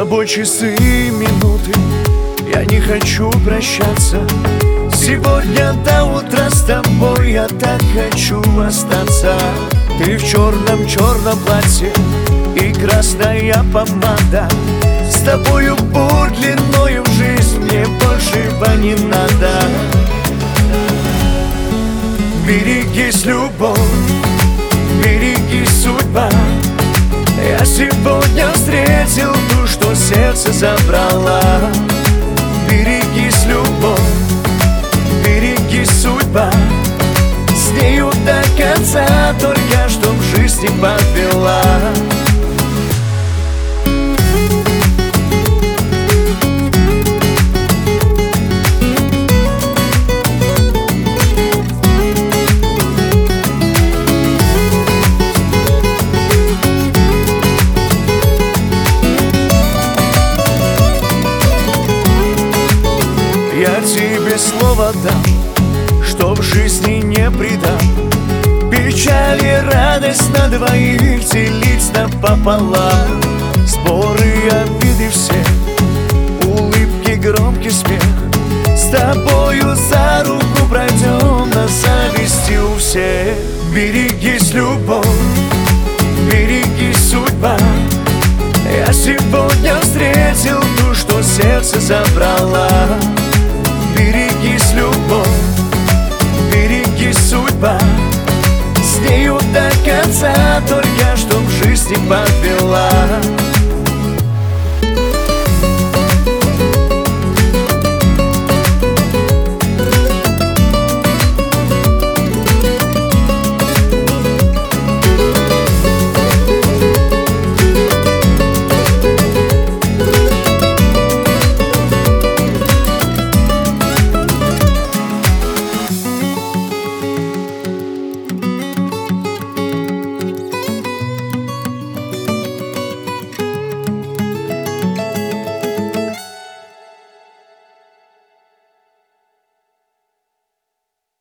тобой часы и минуты, я не хочу прощаться. Сегодня до утра с тобой я так хочу остаться. Ты в черном платье и красная помада. С тобою путь длиною в жизнь, мне большего не надо. Берегись, любовь, берегись, судьба. Я сегодня встретил ту, что сердце забрала. Берегись, любовь, берегись, судьба. С нею до конца, только чтоб жизнь не подвела. Я тебе слово дам, что в жизни не предам. Печаль и радость на двоих делить напополам. Споры, обиды все, улыбки, громкий смех. С тобою за руку пройдем на зависти у всех. Берегись, любовь, берегись, судьба. Я сегодня встретил ту, что сердце забрала. Берегись, любовь, берегись, судьба. С нею до конца, только чтоб жизнь не подвела.